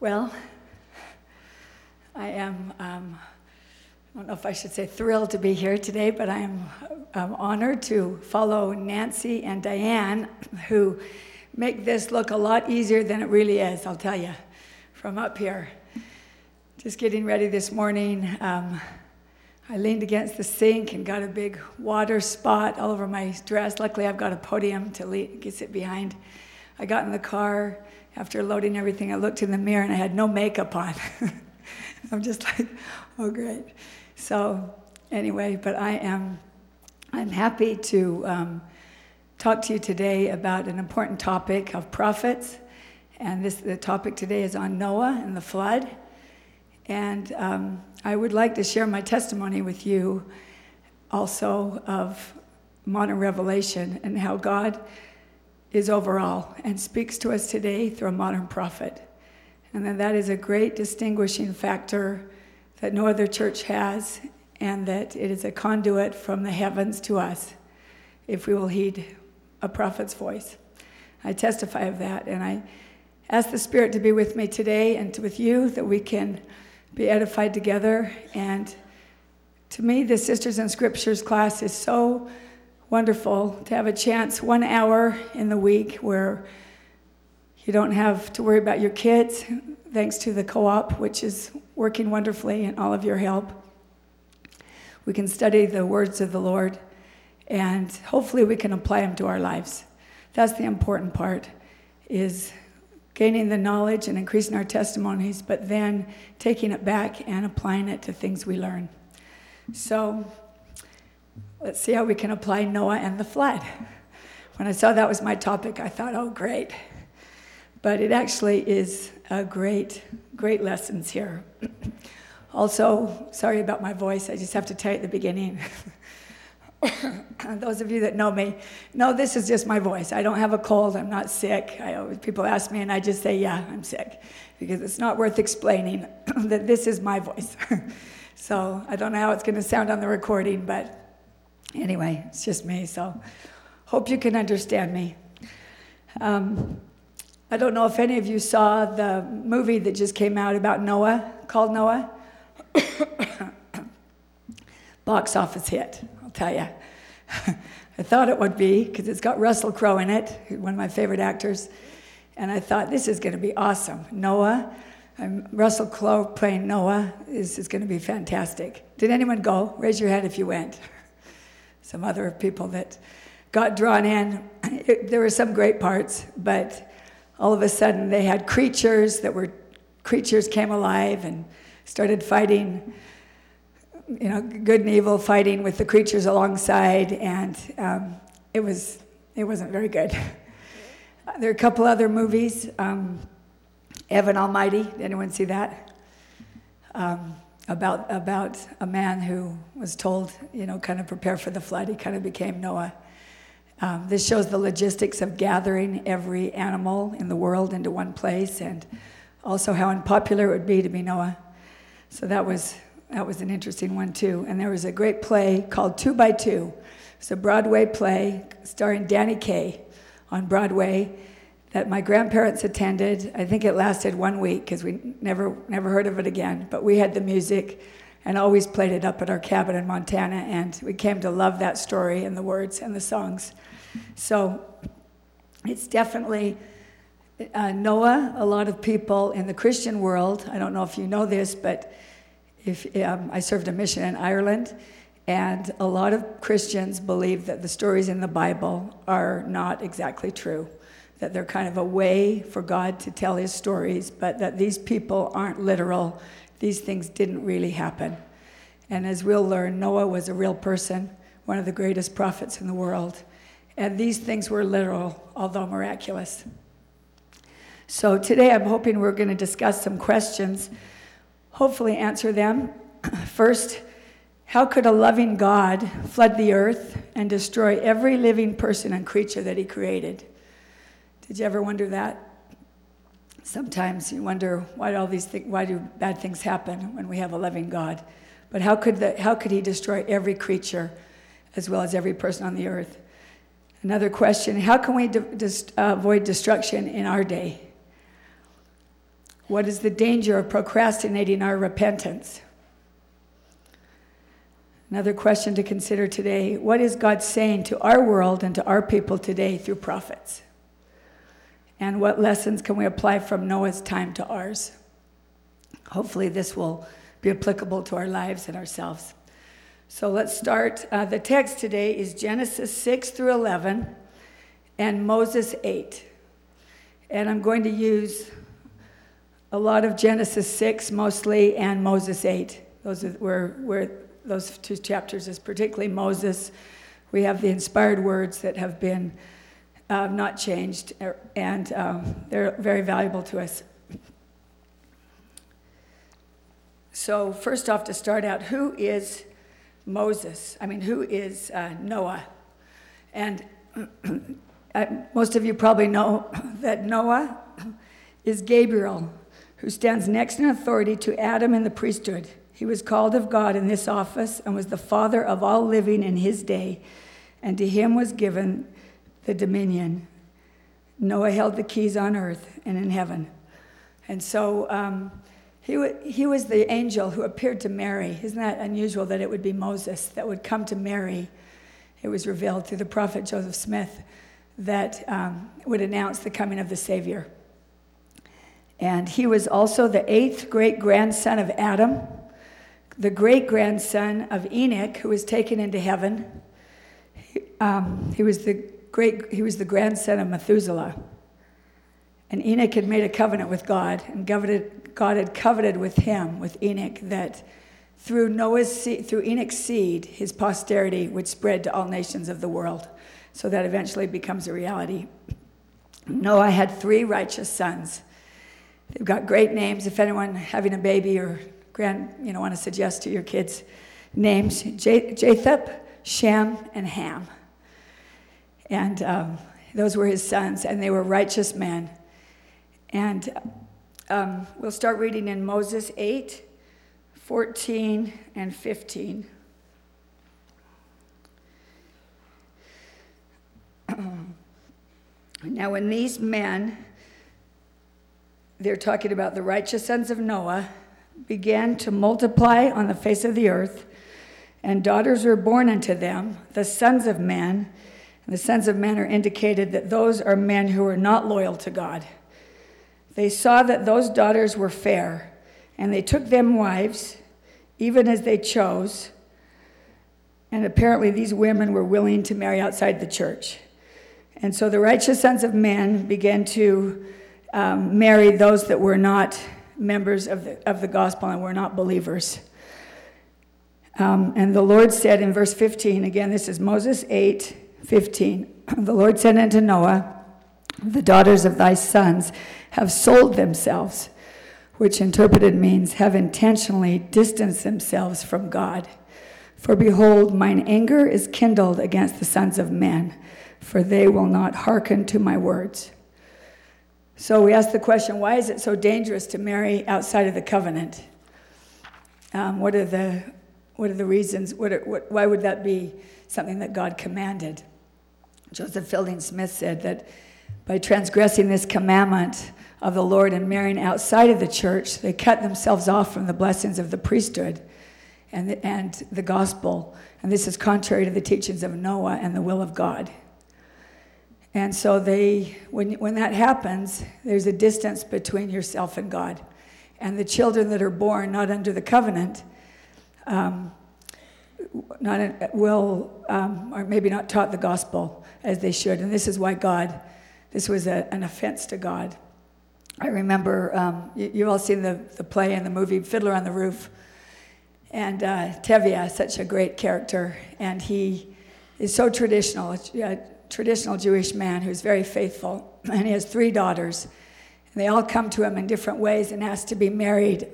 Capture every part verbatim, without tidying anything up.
Well, I am, um, I don't know if I should say thrilled to be here today, but I am um, honored to follow Nancy and Diane, who make this look a lot easier than it really is, I'll tell you, from up here. Just getting ready this morning, um, I leaned against the sink and got a big water spot all over my dress. Luckily, I've got a podium to le- sit behind. I got in the car. After loading everything, I looked in the mirror and I had no makeup on. I'm just like, oh, great. So anyway, but I am I'm happy to um, talk to you today about an important topic of prophets. And this the topic today is on Noah and the flood. And um, I would like to share my testimony with you also of modern revelation and how God is overall and speaks to us today through a modern prophet. And then that is a great distinguishing factor that no other church has, and that it is a conduit from the heavens to us if we will heed a prophet's voice. I testify of that, and I ask the Spirit to be with me today and to, with you, that we can be edified together. And to me, the Sisters in Scriptures class is so wonderful to have a chance one hour in the week where you don't have to worry about your kids, thanks to the co-op, which is working wonderfully and all of your help. We can study the words of the Lord, and hopefully we can apply them to our lives. That's the important part, is gaining the knowledge and increasing our testimonies, but then taking it back and applying it to things we learn. So let's see how we can apply Noah and the flood. When I saw that was my topic, I thought, oh, great. But it actually is a great, great lessons here. Also, sorry about my voice. I just have to tell you at the beginning. Those of you that know me know this is just my voice. I don't have a cold. I'm not sick. I always, people ask me, and I just say, yeah, I'm sick. Because it's not worth explaining that this is my voice. So I don't know how it's going to sound on the recording, but anyway, it's just me, so hope you can understand me. Um, I don't know if any of you saw the movie that just came out about Noah, called Noah. Box office hit, I'll tell you. I thought it would be, because it's got Russell Crowe in it, one of my favorite actors, and I thought, this is going to be awesome. Noah, um, Russell Crowe playing Noah is, is going to be fantastic. Did anyone go? Raise your hand if you went. Some other people that got drawn in. It, there were some great parts, but all of a sudden they had creatures that were, creatures came alive and started fighting, you know, good and evil fighting with the creatures alongside, and um, it was, it wasn't very good. There are a couple other movies. Um, Evan Almighty, did anyone see that? Um, about about a man who was told, you know, kind of prepare for the flood. He kind of became Noah. Um, this shows the logistics of gathering every animal in the world into one place, and also how unpopular it would be to be Noah. So that was that was an interesting one too. And there was a great play called Two by Two. It's a Broadway play starring Danny Kaye on Broadway that my grandparents attended. I think it lasted one week because we never never heard of it again. But we had the music and always played it up at our cabin in Montana, and we came to love that story and the words and the songs. So it's definitely uh, Noah. A lot of people in the Christian world, I don't know if you know this, but if um, I served a mission in Ireland, and a lot of Christians believe that the stories in the Bible are not exactly true, that they're kind of a way for God to tell his stories, but that these people aren't literal. These things didn't really happen. And as we'll learn, Noah was a real person, one of the greatest prophets in the world. And these things were literal, although miraculous. So today I'm hoping we're going to discuss some questions, hopefully answer them. First, how could a loving God flood the earth and destroy every living person and creature that he created? Did you ever wonder that? Sometimes you wonder why all these things, why do bad things happen when we have a loving God? But how could the, how could he destroy every creature as well as every person on the earth? Another question, how can we de- dis- uh, avoid destruction in our day? What is the danger of procrastinating our repentance? Another question to consider today, what is God saying to our world and to our people today through prophets? And what lessons can we apply from Noah's time to ours? Hopefully this will be applicable to our lives and ourselves. So let's start. Uh, the text today is Genesis six through eleven and Moses eight. And I'm going to use a lot of Genesis six mostly and Moses eight. Those are where, where those two chapters is particularly Moses. We have the inspired words that have been uh, not changed, and um, they're very valuable to us. So first off, to start out, who is Moses? I mean, who is uh, Noah? And uh, most of you probably know that Noah is Gabriel, who stands next in authority to Adam in the priesthood. He was called of God in this office and was the father of all living in his day, and to him was given the dominion. Noah held the keys on earth and in heaven. And so um, he, w- he was the angel who appeared to Mary. Isn't that unusual that it would be Moses that would come to Mary? It was revealed through the prophet Joseph Smith that um, would announce the coming of the Savior. And he was also the eighth great-grandson of Adam, the great-grandson of Enoch, who was taken into heaven. He, um, he was the great. He was the grandson of Methuselah. And Enoch had made a covenant with God, and coveted, God had covenanted with him, with Enoch, that through Noah's seed, through Enoch's seed, his posterity would spread to all nations of the world. So that eventually becomes a reality. Noah had three righteous sons. They've got great names. If anyone having a baby or grand, you know, want to suggest to your kids names, J- Japheth, Shem, and Ham. And um, those were his sons, and they were righteous men. And um, we'll start reading in Moses eight, fourteen, and fifteen. Now, when these men, they're talking about the righteous sons of Noah, began to multiply on the face of the earth, and daughters were born unto them, the sons of men. And the sons of men are indicated that those are men who are not loyal to God. They saw that those daughters were fair, and they took them wives, even as they chose. And apparently these women were willing to marry outside the church. And so the righteous sons of men began to um, marry those that were not members of the, of the gospel and were not believers. Um, and the Lord said in verse fifteen, again, this is Moses eight fifteen. The Lord said unto Noah, the daughters of thy sons have sold themselves, which interpreted means have intentionally distanced themselves from God. For behold, mine anger is kindled against the sons of men, for they will not hearken to my words. So we ask the question, why is it so dangerous to marry outside of the covenant? Um, what are the what are the reasons? What, are, what why would that be something that God commanded? Joseph Fielding Smith said that by transgressing this commandment of the Lord and marrying outside of the church, they cut themselves off from the blessings of the priesthood and the, and the gospel. And this is contrary to the teachings of Noah and the will of God. And so they, when when that happens, there's a distance between yourself and God. And the children that are born not under the covenant um, not in, will, um, or maybe not taught the gospel as they should. And this is why God, this was a, an offense to God. I remember, um, you, you've all seen the, the play and the movie Fiddler on the Roof. And uh, Tevye, such a great character. And he is so traditional, a traditional Jewish man who's very faithful. And he has three daughters. And they all come to him in different ways and ask to be married.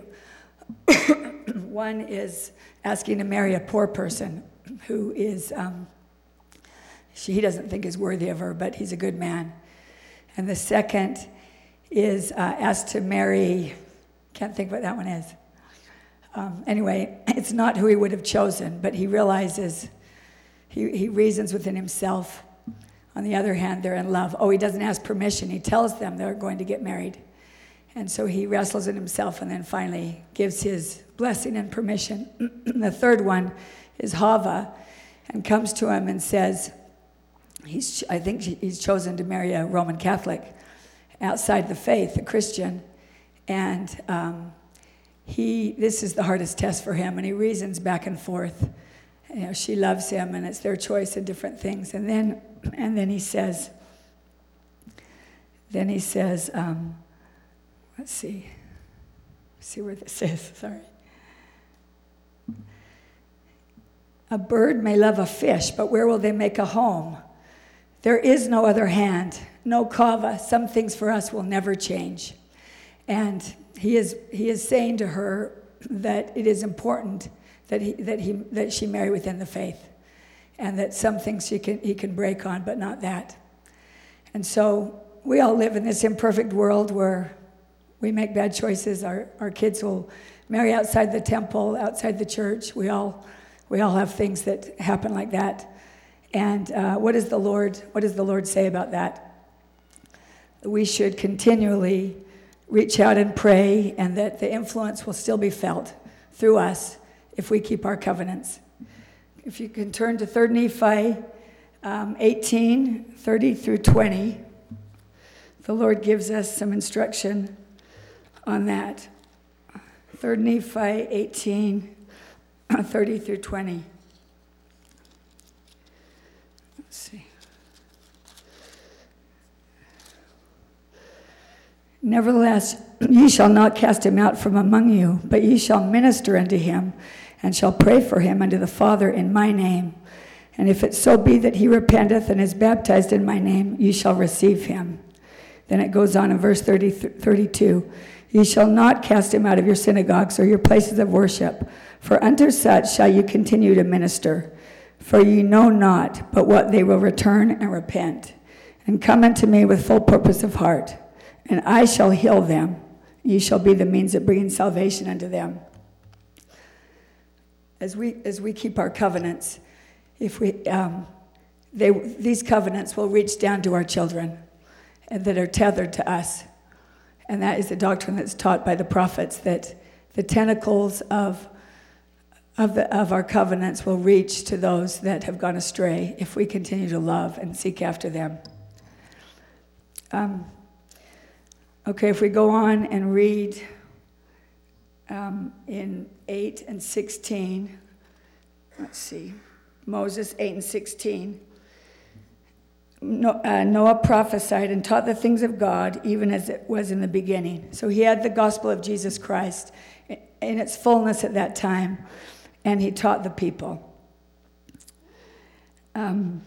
One is asking to marry a poor person who is, um, she, he doesn't think is worthy of her, but he's a good man. And the second is uh, asked to marry, can't think what that one is. Um, anyway, it's not who he would have chosen, but he realizes, he, he reasons within himself. On the other hand, they're in love. Oh, he doesn't ask permission. He tells them they're going to get married. And so he wrestles in himself and then finally gives his blessing and permission. The third one is Hava, and comes to him and says, he's, I think he's chosen to marry a Roman Catholic outside the faith, a Christian. And um, he, this is the hardest test for him, and he reasons back and forth. You know, she loves him, and it's their choice in different things. And then, and then he says, then he says, um, let's see, let's see where this is. Sorry. A bird may love a fish, but where will they make a home? There is no other hand, no kava. Some things for us will never change. And he is he is saying to her that it is important that he that he that she marry within the faith, and that some things she can he can break on, but not that. And so we all live in this imperfect world where we make bad choices. Our our kids will marry outside the temple, outside the church. We all we all have things that happen like that. And uh, what does the Lord what does the Lord say about that? We should continually reach out and pray, and that the influence will still be felt through us if we keep our covenants. If you can turn to Third Nephi um, eighteen, thirty through twenty, the Lord gives us some instruction on that. Third Nephi eighteen, thirty through twenty. Let's see. Nevertheless, ye shall not cast him out from among you, but ye shall minister unto him, and shall pray for him unto the Father in my name. And if it so be that he repenteth and is baptized in my name, ye shall receive him. Then it goes on in verse thirty, thirty-two. Ye shall not cast him out of your synagogues or your places of worship, for unto such shall you continue to minister. For ye know not but what they will return and repent, and come unto me with full purpose of heart. And I shall heal them. Ye shall be the means of bringing salvation unto them. As we as we keep our covenants, if we um, they these covenants will reach down to our children, and that are tethered to us. And that is the doctrine that's taught by the prophets, that the tentacles of of the of our covenants will reach to those that have gone astray if we continue to love and seek after them. Um, Okay, if we go on and read um, in eight and sixteen, let's see, Moses eight and sixteen. No, uh, Noah prophesied and taught the things of God, even as it was in the beginning. So he had the gospel of Jesus Christ in its fullness at that time, and he taught the people. Um,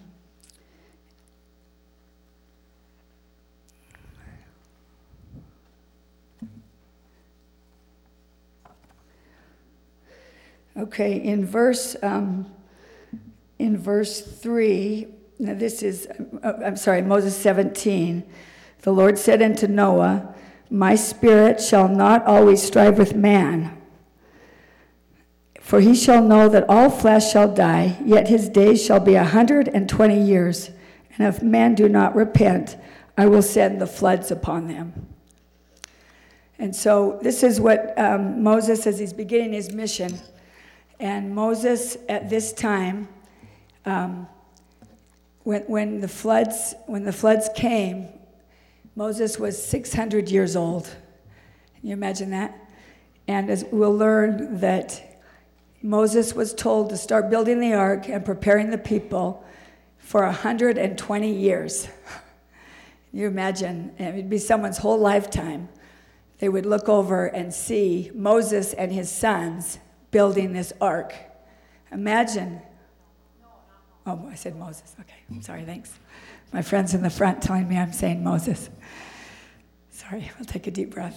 Okay, in verse um, in verse three, now this is, uh, I'm sorry, Moses seventeen. The Lord said unto Noah, my spirit shall not always strive with man, for he shall know that all flesh shall die, yet his days shall be a hundred and twenty years. And if men do not repent, I will send the floods upon them. And so this is what um, Moses, as he's beginning his mission. And Moses, at this time, um, when when the floods when the floods came, Moses was six hundred years old. Can you imagine that? And as we'll learn that Moses was told to start building the ark and preparing the people for one hundred twenty years. Can you imagine? It would be someone's whole lifetime. They would look over and see Moses and his sons building this ark. Imagine. Oh, I said Moses. Okay, I'm sorry, thanks. My friends in the front telling me I'm saying Moses. Sorry, I'll take a deep breath.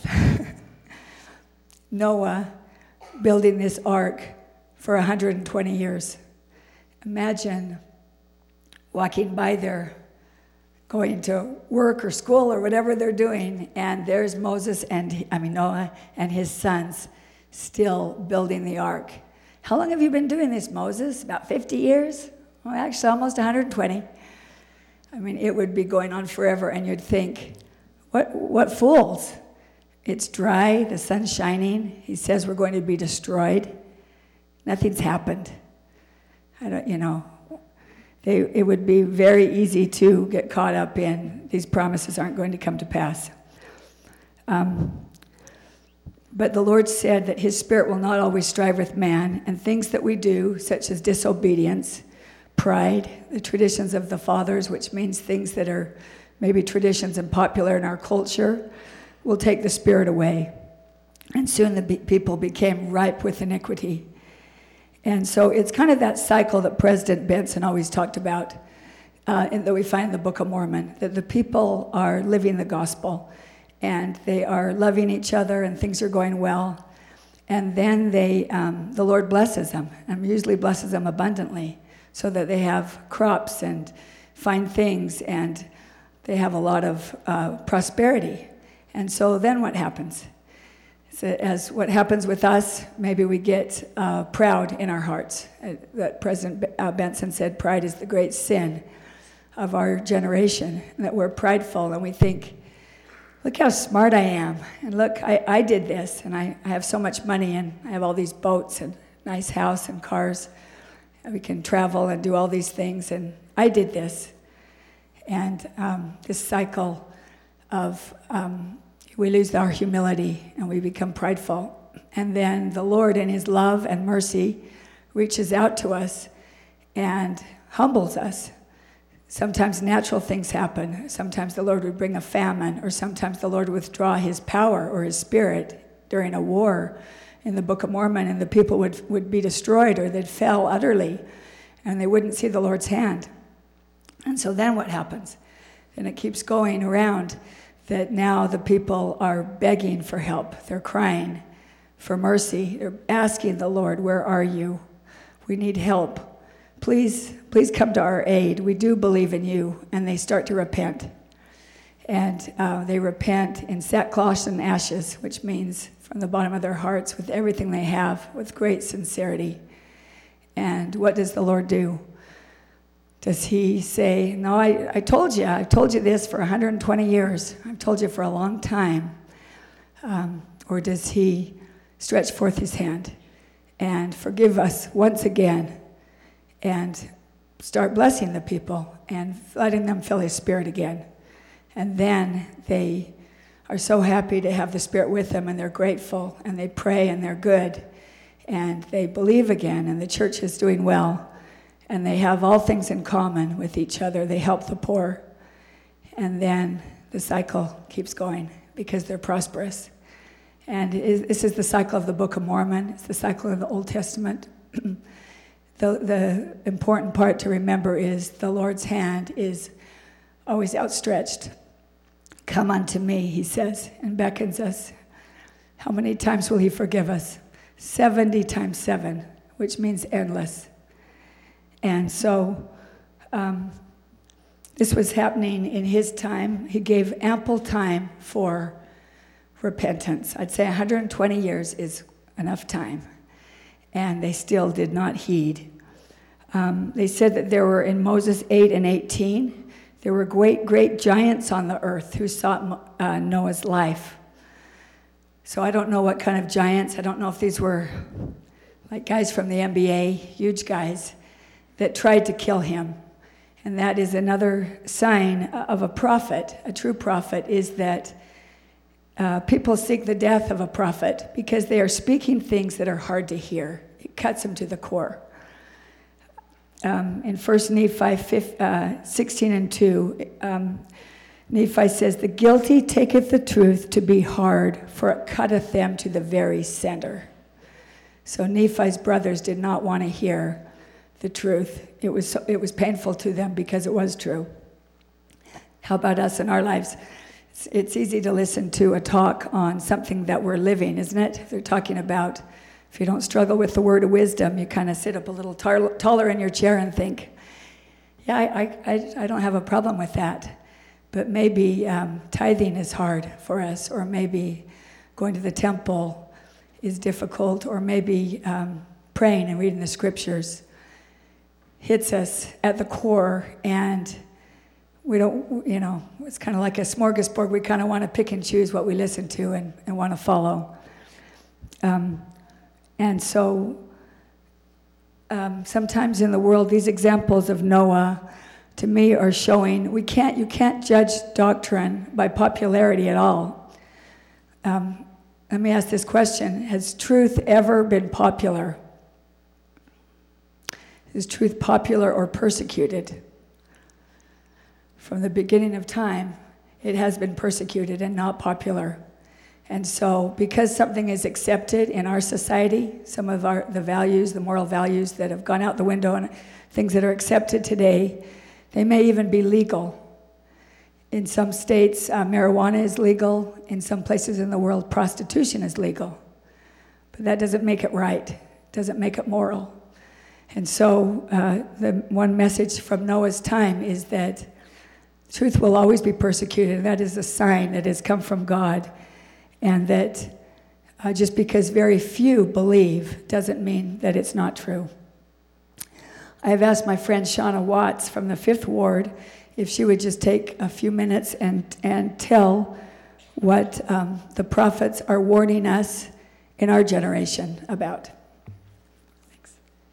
Noah building this ark for one hundred twenty years. Imagine walking by there, going to work or school or whatever they're doing, and there's Moses and, I mean, Noah and his sons still building the ark. How long have you been doing this, Moses? About fifty years? Well, actually, almost one hundred twenty. I mean, it would be going on forever, and you'd think, what what fools? It's dry, the sun's shining. He says we're going to be destroyed. Nothing's happened. I don't, you know, they, it would be very easy to get caught up in these promises aren't going to come to pass. Um, but the Lord said that his Spirit will not always strive with man, and things that we do, such as disobedience, pride, the traditions of the fathers, which means things that are maybe traditions and popular in our culture, will take the Spirit away. And soon the be- people became ripe with iniquity. And so it's kind of that cycle that President Benson always talked about, uh, and that we find in the Book of Mormon, that the people are living the gospel, and they are loving each other, and things are going well. And then they, um, the Lord blesses them, and usually blesses them abundantly, so that they have crops and fine things, and they have a lot of uh, prosperity. And so then what happens? So as what happens with us, maybe we get uh, proud in our hearts. Uh, that President B- uh, Benson said pride is the great sin of our generation, and that we're prideful and we think, look how smart I am, and look, I, I did this, and I, I have so much money, and I have all these boats and nice house and cars, and we can travel and do all these things, and I did this. And um, this cycle of um, we lose our humility and we become prideful. And then the Lord in his love and mercy reaches out to us and humbles us. Sometimes natural things happen. Sometimes the Lord would bring a famine, or sometimes the Lord would withdraw his power or his Spirit during a war in the Book of Mormon, and the people would, would be destroyed, or they'd fell utterly, and they wouldn't see the Lord's hand. And so then what happens? And it keeps going around that now the people are begging for help. They're crying for mercy. They're asking the Lord, where are you? We need help. Please, please come to our aid. We do believe in you. And they start to repent. And uh, they repent in sackcloth and ashes, which means from the bottom of their hearts, with everything they have, with great sincerity. And what does the Lord do? Does he say, no, I, I told you, I told you this for one hundred twenty years. I've told you for a long time. Um, or does he stretch forth his hand and forgive us once again and start blessing the people and letting them feel his Spirit again? And then they are so happy to have the Spirit with them, and they're grateful, and they pray, and they're good, and they believe again, and the church is doing well. And they have all things in common with each other. They help the poor. And then the cycle keeps going because they're prosperous. And this is the cycle of the Book of Mormon. It's the cycle of the Old Testament. the, the important part to remember is the Lord's hand is always outstretched. Come unto me, he says, and beckons us. How many times will he forgive us? seventy times seven, which means endless. And so um, this was happening in his time. He gave ample time for repentance. I'd say one hundred twenty years is enough time. And they still did not heed. Um, they said that there were, in Moses eight and eighteen, there were great, great giants on the earth who sought uh, Noah's life. So I don't know what kind of giants. I don't know if these were like guys from the N B A, huge guys, that tried to kill him. And that is another sign of a prophet. A true prophet is that uh, people seek the death of a prophet because they are speaking things that are hard to hear. It cuts them to the core. Um, in First Nephi uh, sixteen and two, um, Nephi says, the guilty taketh the truth to be hard, for it cutteth them to the very center. So Nephi's brothers did not want to hear the truth. It was so, it was painful to them because it was true. How about us in our lives? It's, it's easy to listen to a talk on something that we're living, isn't it? They're talking about, if you don't struggle with the word of wisdom, you kind of sit up a little tar- taller in your chair and think, yeah, I, I, I don't have a problem with that. But maybe um, tithing is hard for us, or maybe going to the temple is difficult, or maybe um, praying and reading the scriptures hits us at the core, and we don't, you know, it's kind of like a smorgasbord. We kind of want to pick and choose what we listen to and, and want to follow. Um, and so um, sometimes in the world, these examples of Noah, to me, are showing we can't, you can't judge doctrine by popularity at all. Um, let me ask this question. Has truth ever been popular? Is truth popular or persecuted? From the beginning of time, it has been persecuted and not popular. And so because something is accepted in our society, some of our the values, the moral values that have gone out the window and things that are accepted today, they may even be legal. In some states, uh, marijuana is legal. In some places in the world, prostitution is legal. But that doesn't make it right. Doesn't make it moral. And so uh, the one message from Noah's time is that truth will always be persecuted, and that is a sign that has come from God. And that uh, just because very few believe doesn't mean that it's not true. I've asked my friend Shauna Watts from the Fifth Ward if she would just take a few minutes and, and tell what um, the prophets are warning us in our generation about. Thanks.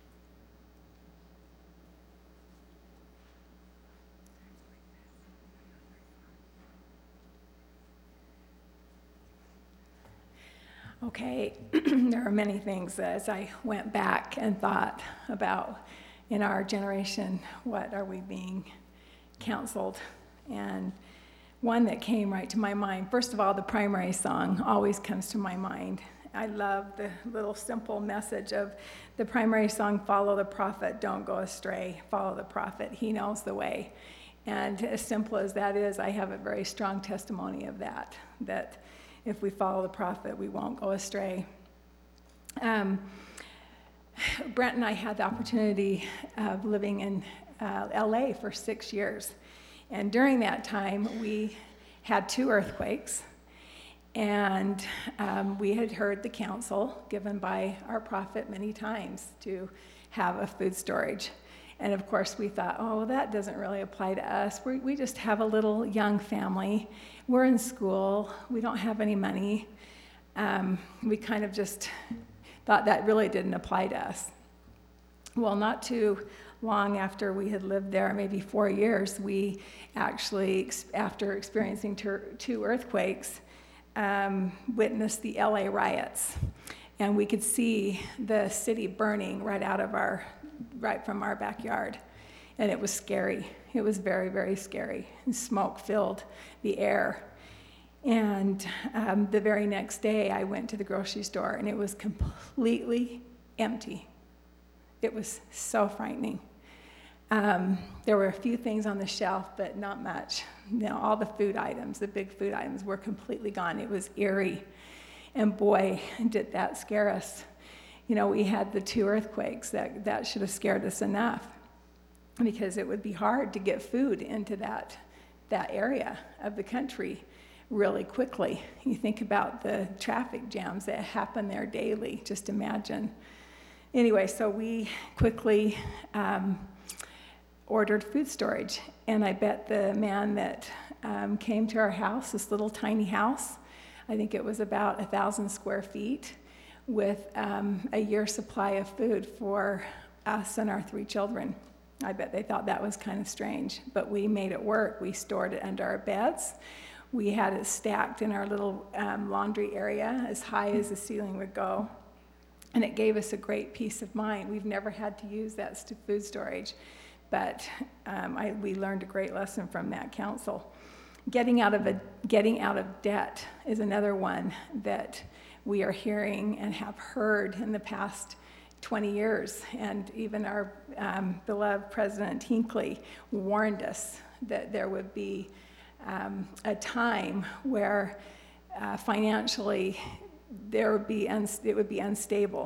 Okay, there are many things as I went back and thought about in our generation, what are we being counseled? And one that came right to my mind, first of all, the primary song always comes to my mind. I love the little simple message of the primary song, follow the prophet, don't go astray, follow the prophet, he knows the way. And as simple as that is, I have a very strong testimony of that, that if we follow the prophet, we won't go astray. Um, Brent and I had the opportunity of living in uh, L A for six years. And during that time, we had two earthquakes. And um, we had heard the counsel given by our prophet many times to have a food storage. And of course, we thought, oh, that doesn't really apply to us. We're, we just have a little young family. We're in school. We don't have any money. Um, we kind of just thought that really didn't apply to us. Well, not too long after we had lived there, maybe four years, we actually, after experiencing ter- two earthquakes, um, witnessed the L A riots. And we could see the city burning right out of our, right from our backyard. And it was scary. It was very, very scary. And smoke filled the air. And um, the very next day, I went to the grocery store, and it was completely empty. It was so frightening. Um, there were a few things on the shelf, but not much. You know, all the food items, the big food items, were completely gone. It was eerie. And boy, did that scare us. You know, we had the two earthquakes. That, that should have scared us enough, because it would be hard to get food into that, that area of the country really quickly. You think about the traffic jams that happen there daily, just imagine. Anyway, so we quickly um, ordered food storage, and I bet the man that um, came to our house, this little tiny house, I think it was about a thousand square feet, with um, a year's supply of food for us and our three children. I bet they thought that was kind of strange, but we made it work. We stored it under our beds. We had it stacked in our little um, laundry area as high as the ceiling would go. And it gave us a great peace of mind. We've never had to use that st- food storage, but um, I, we learned a great lesson from that counsel. Getting out of a, getting out of debt is another one that we are hearing and have heard in the past twenty years. And even our um, beloved President Hinckley warned us that there would be um, a time where uh, financially there would be uns- it would be unstable.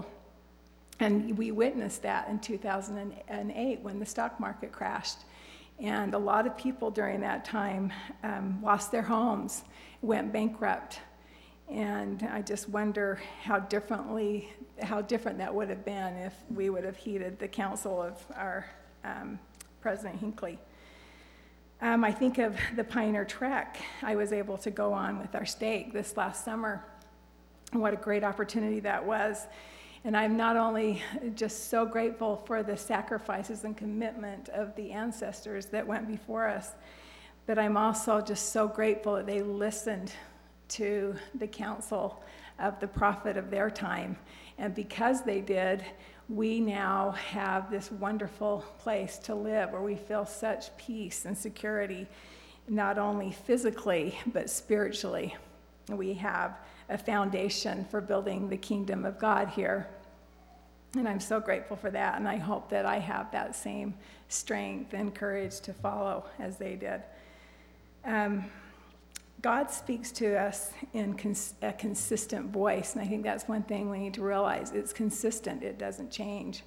And we witnessed that in two thousand eight when the stock market crashed. And a lot of people during that time um, lost their homes, went bankrupt. And I just wonder how differently, how different that would have been if we would have heeded the counsel of our um, President Hinckley. Um, I think of the Pioneer Trek I was able to go on with our stake this last summer. What a great opportunity that was. And I'm not only just so grateful for the sacrifices and commitment of the ancestors that went before us, but I'm also just so grateful that they listened to the counsel of the prophet of their time. And because they did, we now have this wonderful place to live where we feel such peace and security, not only physically, but spiritually. We have a foundation for building the kingdom of God here. And I'm so grateful for that, and I hope that I have that same strength and courage to follow as they did. Um, God speaks to us in cons- a consistent voice, and I think that's one thing we need to realize. It's consistent, it doesn't change.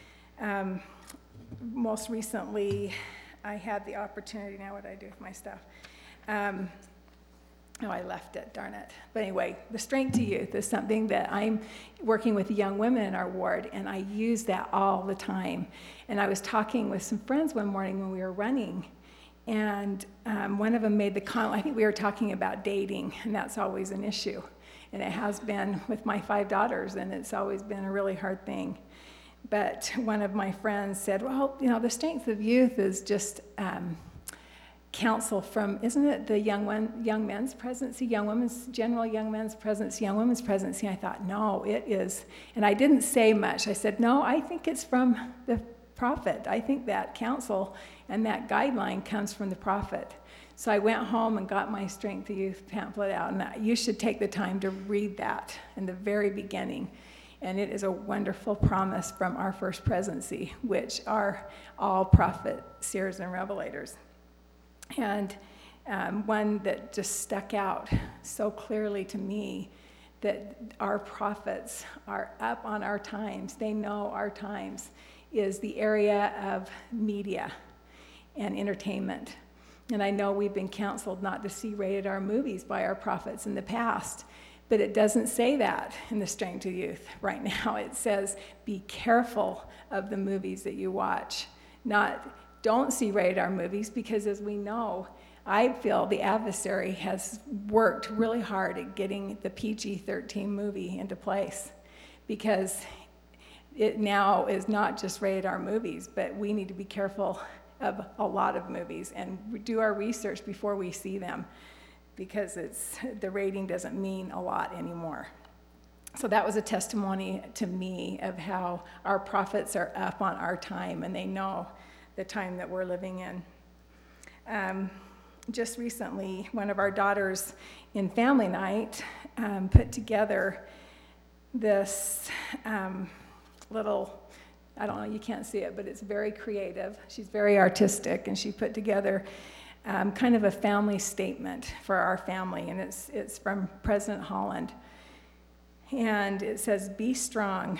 Um, most recently, I had the opportunity, now what do I do with my stuff? Um, oh, I left it, darn it. But anyway, the Strength to Youth is something that I'm working with young women in our ward, and I use that all the time. And I was talking with some friends one morning when we were running, and um, one of them made the comment, I think we were talking about dating, and that's always an issue. And it has been with my five daughters, and it's always been a really hard thing. But one of my friends said, well, you know, the Strength of Youth is just um, counsel from, isn't it the young one, young men's presidency, young women's, general young men's presidency, young women's presidency? And I thought, no, it is. And I didn't say much. I said, no, I think it's from the prophet. I think that counsel and that guideline comes from the prophet. So I went home and got my Strength to Youth pamphlet out, and you should take the time to read that in the very beginning. And it is a wonderful promise from our first presidency, which are all prophet, seers, and revelators. And um, one that just stuck out so clearly to me, that our prophets are up on our times, they know our times, is the area of media and entertainment. And I know we've been counseled not to see rated R movies by our prophets in the past, but it doesn't say that in the Strength to Youth right now. It says, be careful of the movies that you watch. Not, don't see rated R movies, because as we know, I feel the adversary has worked really hard at getting the P G thirteen movie into place, because it now is not just rated R movies, but we need to be careful of a lot of movies and do our research before we see them, because it's, the rating doesn't mean a lot anymore. So that was a testimony to me of how our prophets are up on our time, and they know the time that we're living in. Um, just recently, one of our daughters in family night um, put together this um, little, I don't know, you can't see it, but it's very creative. She's very artistic, and she put together um, kind of a family statement for our family, and it's, it's from President Holland. And it says, be strong,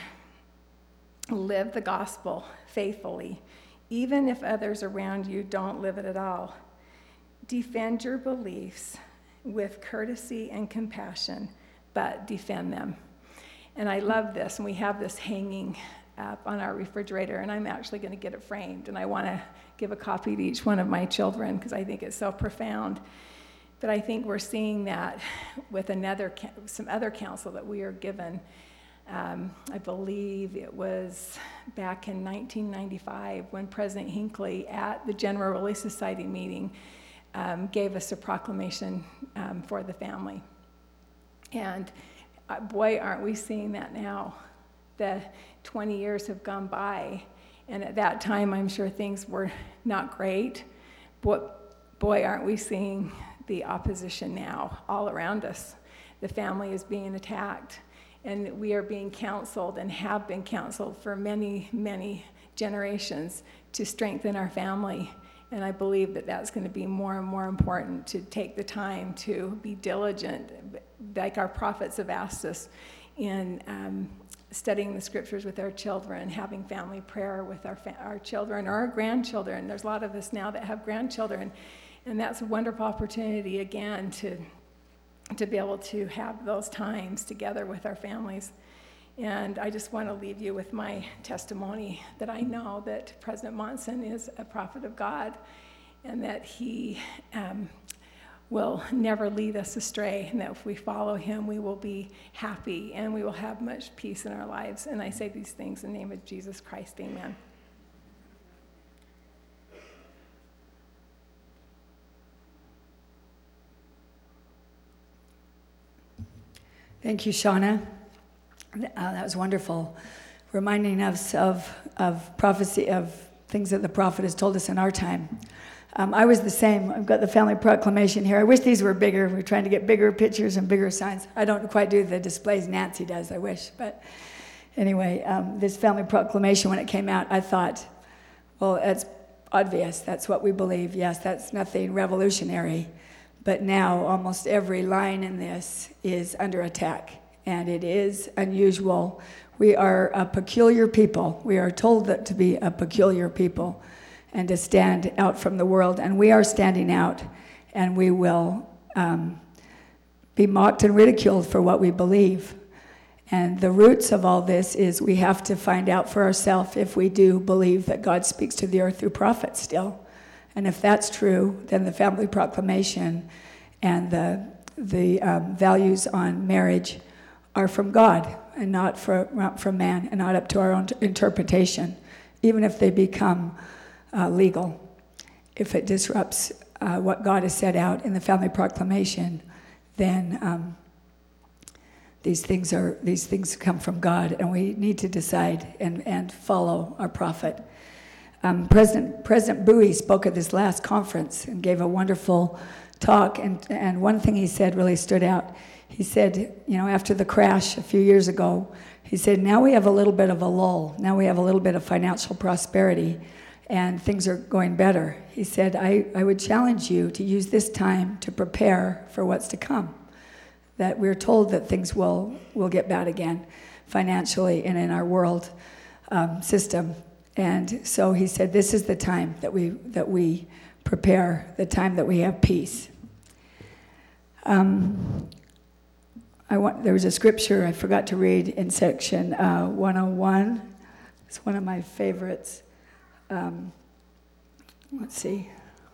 live the gospel faithfully, even if others around you don't live it at all. Defend your beliefs with courtesy and compassion, but defend them. And I love this, and we have this hanging up on our refrigerator, and I'm actually going to get it framed, and I want to give a copy to each one of my children because I think it's so profound. But I think we're seeing that with another, some other counsel that we are given. Um, I believe it was back in nineteen ninety-five when President Hinckley at the General Relief Society meeting um, gave us a proclamation um, for the family. And uh, boy, aren't we seeing that now. The twenty years have gone by, and at that time, I'm sure things were not great. But boy, aren't we seeing the opposition now all around us. The family is being attacked, and we are being counseled and have been counseled for many, many generations to strengthen our family. And I believe that that's going to be more and more important, to take the time to be diligent, like our prophets have asked us, in um, studying the scriptures with our children, having family prayer with our, fa- our children or our grandchildren. There's a lot of us now that have grandchildren, and that's a wonderful opportunity, again, to, to be able to have those times together with our families. And I just want to leave you with my testimony that I know that President Monson is a prophet of God, and that he um, will never lead us astray, and that if we follow him, we will be happy and we will have much peace in our lives. And I say these things in the name of Jesus Christ, amen. Thank you, Shauna. Uh, that was wonderful, reminding us of, of prophecy, of things that the prophet has told us in our time. Um, I was the same. I've got the family proclamation here. I wish these were bigger. We're trying to get bigger pictures and bigger signs. I don't quite do the displays Nancy does, I wish. But anyway, um, this family proclamation, when it came out, I thought, well, it's obvious. That's what we believe. Yes, that's nothing revolutionary. But now almost every line in this is under attack, and it is unusual. We are a peculiar people. We are told that to be a peculiar people and to stand out from the world, and we are standing out, and we will um, be mocked and ridiculed for what we believe. And the roots of all this is we have to find out for ourselves if we do believe that God speaks to the earth through prophets still. And if that's true, then the family proclamation and the the um, values on marriage are from God and not, for, not from man, and not up to our own interpretation, even if they become uh, legal. If it disrupts uh, what God has set out in the family proclamation, then um, these things are these things come from God, and we need to decide and, and follow our prophet. Um, President President Bowie spoke at this last conference and gave a wonderful talk, and, and one thing he said really stood out. He said, you know, after the crash a few years ago, he said, now we have a little bit of a lull. Now we have a little bit of financial prosperity, and things are going better. He said, I, I would challenge you to use this time to prepare for what's to come. That we're told that things will, will get bad again, financially and in our world um, system. And so he said, this is the time that we that we prepare, the time that we have peace. Um, I want, there was a scripture I forgot to read in section uh, one oh one. It's one of my favorites. Um, let's see.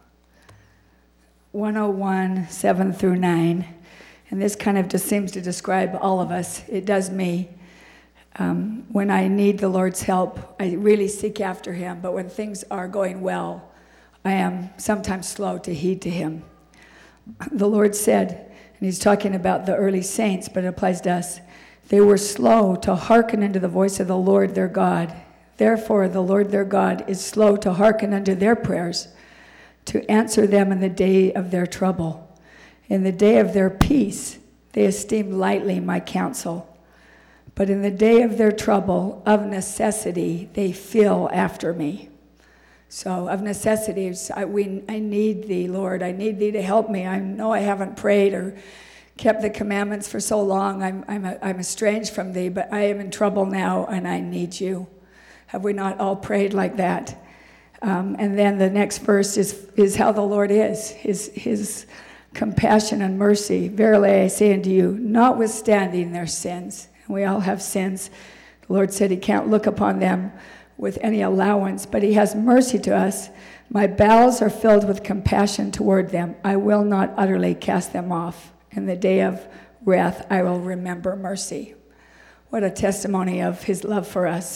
one oh one, seven through nine. And this kind of just seems to describe all of us. It does me. Um, when I need the Lord's help, I really seek after him. But when things are going well, I am sometimes slow to heed to him. The Lord said, and he's talking about the early saints, but it applies to us, they were slow to hearken unto the voice of the Lord their God. Therefore, the Lord their God is slow to hearken unto their prayers, to answer them in the day of their trouble. In the day of their peace, they esteem lightly my counsel. But in the day of their trouble, of necessity, they feel after me. So, of necessity, I, we, I need thee, Lord. I need thee to help me. I know I haven't prayed or kept the commandments for so long. I'm, I'm, a, I'm estranged from thee, but I am in trouble now, and I need you. Have we not all prayed like that? Um, and then the next verse is, is how the Lord is, his, his compassion and mercy. Verily I say unto you, notwithstanding their sins, we all have sins. The Lord said he can't look upon them with any allowance, but he has mercy to us. My bowels are filled with compassion toward them. I will not utterly cast them off. In the day of wrath, I will remember mercy. What a testimony of his love for us.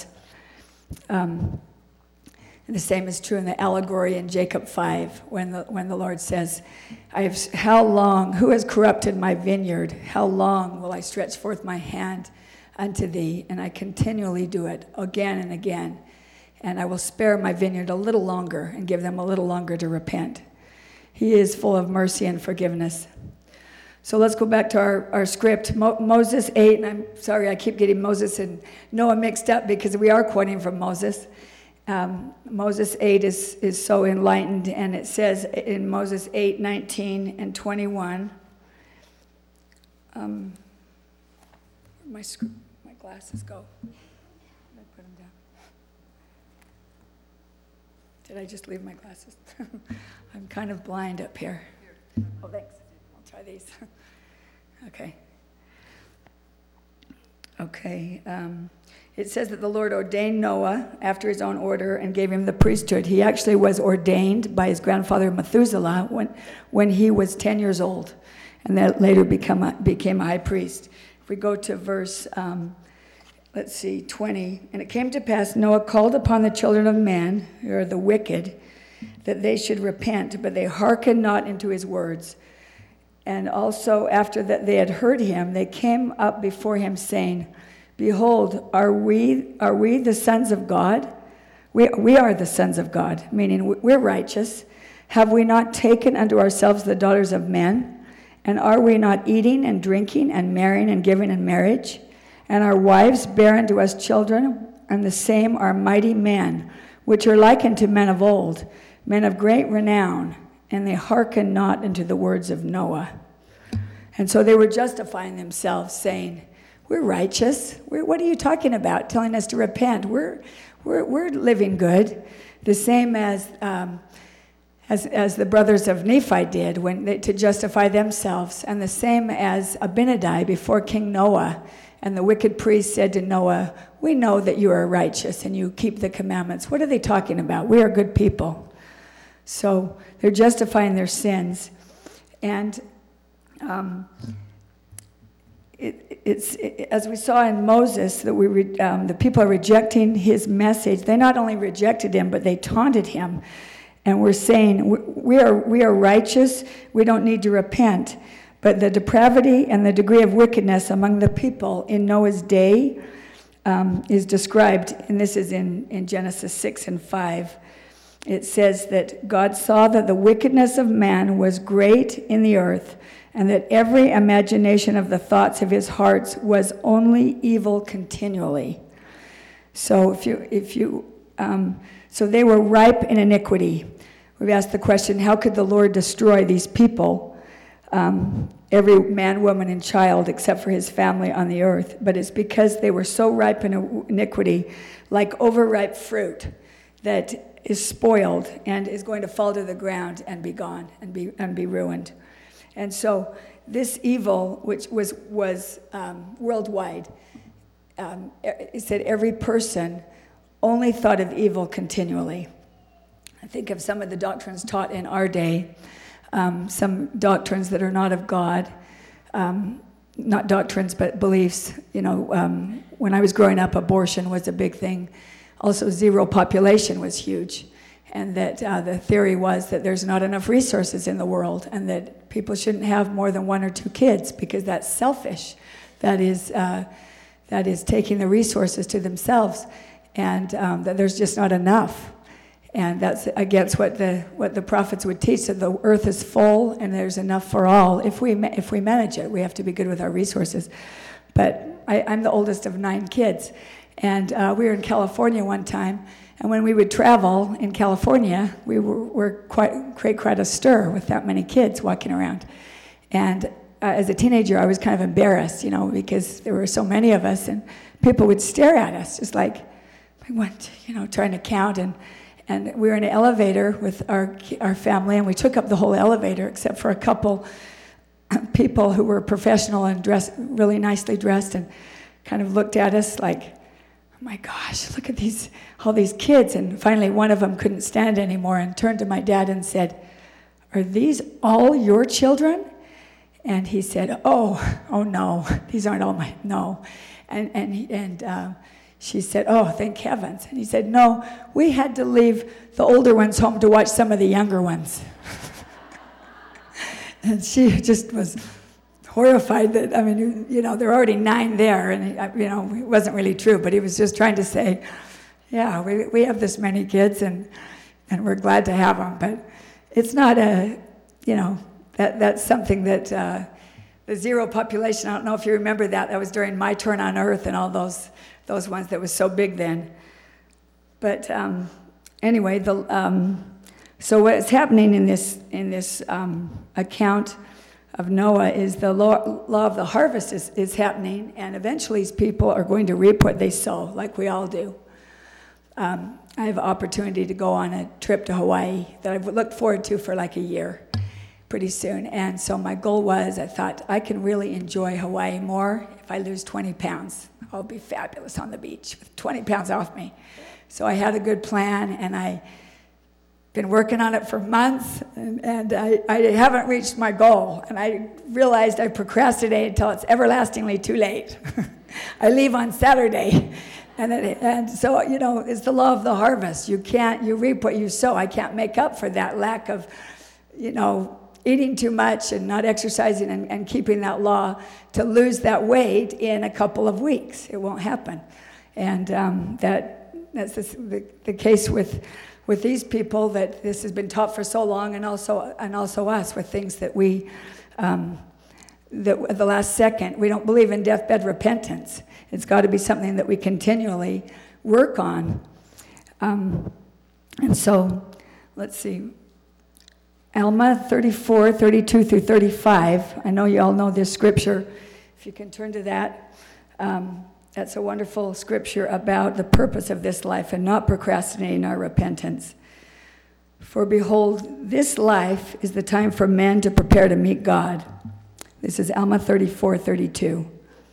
Um, and the same is true in the allegory in Jacob five, when the, when the Lord says, I have, how long, who has corrupted my vineyard? How long will I stretch forth my hand unto thee? And I continually do it again and again. And I will spare my vineyard a little longer and give them a little longer to repent. He is full of mercy and forgiveness. So let's go back to our, our script. Mo- Moses eight, and I'm sorry I keep getting Moses and Noah mixed up because we are quoting from Moses. Um, Moses eight is, is so enlightened, and it says in Moses eight, nineteen and twenty-one, um, where'd my, sc- my glasses go? Did I put them down? Did I just leave my glasses? I'm kind of blind up here. Oh, thanks. I'll try these. Okay. Okay. Um, it says that the Lord ordained Noah after his own order and gave him the priesthood. He actually was ordained by his grandfather Methuselah when, when he was ten years old, and that later become a, became a high priest. If we go to verse, um, let's see, twenty. And it came to pass, Noah called upon the children of man, who are the wicked, that they should repent, but they hearkened not into his words. And also after that they had heard him, they came up before him, saying, Behold, are we are we the sons of God? We, we are the sons of God, meaning we're righteous. Have we not taken unto ourselves the daughters of men? And are we not eating and drinking and marrying and giving in marriage? And our wives bear unto us children, and the same are mighty men, which are like unto men of old, men of great renown, and they hearken not unto the words of Noah. And so they were justifying themselves, saying, we're righteous. We're, what are you talking about, telling us to repent? We're we're we're living good. The same as um, as as the brothers of Nephi did when they, to justify themselves, and the same as Abinadi before King Noah. And the wicked priest said to Noah, we know that you are righteous and you keep the commandments. What are they talking about? We are good people. So they're justifying their sins. And um, it, it's it, as we saw in Moses, that we re, um, the people are rejecting his message. They not only rejected him, but they taunted him. And we're saying, we, we are we are righteous. We don't need to repent. But the depravity and the degree of wickedness among the people in Noah's day um, is described, and this is in, in Genesis six and five. It says that God saw that the wickedness of man was great in the earth, and that every imagination of the thoughts of his hearts was only evil continually. So if you, if you, um, so they were ripe in iniquity. We've asked the question, how could the Lord destroy these people? Um, every man, woman, and child except for his family on the earth. But it's because they were so ripe in iniquity, like overripe fruit, that is spoiled and is going to fall to the ground and be gone and be and be ruined. And so this evil, which was was um, worldwide, um, it said every person only thought of evil continually. I think of some of the doctrines taught in our day, um, some doctrines that are not of God, um, not doctrines but beliefs. You know, um, when I was growing up, abortion was a big thing. Also, zero population was huge, and that uh, the theory was that there's not enough resources in the world, and that people shouldn't have more than one or two kids because that's selfish. That is uh, that is taking the resources to themselves, and um, that there's just not enough. And that's against what the what the prophets would teach, that the earth is full and there's enough for all if we if we manage it. We have to be good with our resources. But I, I'm the oldest of nine kids. And uh, we were in California one time, and when we would travel in California, we were, were quite create quite a stir with that many kids walking around. And uh, as a teenager, I was kind of embarrassed, you know, because there were so many of us, and people would stare at us, just like we went, you know, trying to count. And and we were in an elevator with our our family, and we took up the whole elevator except for a couple people who were professional and dressed really nicely dressed, and kind of looked at us like, oh my gosh, look at these, all these kids. And finally one of them couldn't stand anymore and turned to my dad and said, are these all your children? And he said, oh, oh no, these aren't all my, no. And and he, and uh, she said, oh, thank heavens. And he said, no, we had to leave the older ones home to watch some of the younger ones. And she just was horrified that, I mean, you know, there are already nine there, and, you know, it wasn't really true, but he was just trying to say, yeah, we we have this many kids, and and we're glad to have them, but it's not a, you know, that that's something that, uh, the zero population, I don't know if you remember that, that was during My Turn on Earth and all those those ones that was so big then. But um, anyway, the um, so what's happening in this, in this um, account of Noah is the law, law of the harvest is, is happening, and eventually people are going to reap what they sow, like we all do. Um, I have an opportunity to go on a trip to Hawaii that I've looked forward to for like a year. pretty soon. And so my goal was, I thought, I can really enjoy Hawaii more if I lose twenty pounds. I'll be fabulous on the beach with twenty pounds off me. So I had a good plan, and I've been working on it for months, and, and I, I haven't reached my goal. And I realized I procrastinated until it's everlastingly too late. I leave on Saturday. And, it, and so, you know, it's the law of the harvest. You can't, you reap what you sow. I can't make up for that lack of, you know, eating too much and not exercising and, and keeping that law to lose that weight in a couple of weeks. It won't happen. And um, that that's the, the, the case with with these people, that this has been taught for so long, and also and also us with things that we, um, that at the last second, we don't believe in deathbed repentance. It's got to be something that we continually work on. Um, and so, let's see. Alma thirty-four, thirty-two through thirty-five. I know you all know this scripture. If you can turn to that. Um, that's a wonderful scripture about the purpose of this life and not procrastinating our repentance. For behold, this life is the time for men to prepare to meet God. This is Alma thirty-four, thirty-two.